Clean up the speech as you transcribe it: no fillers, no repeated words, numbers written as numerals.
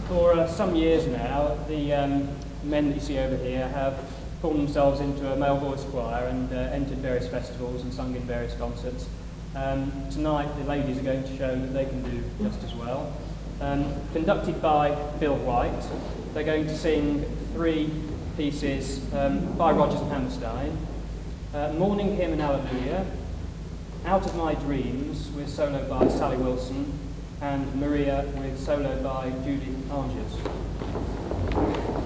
For some years now, the men that you see over here have formed themselves into a male voice choir and entered various festivals and sung in various concerts. Tonight, the ladies are going to show that they can do just as well. Conducted by Bill White, they're going to sing 3 pieces by Rodgers and Hammerstein. Morning Hymn and Alleluia, Out of My Dreams with solo by Sally Wilson, and Maria with solo by Judy Arngers.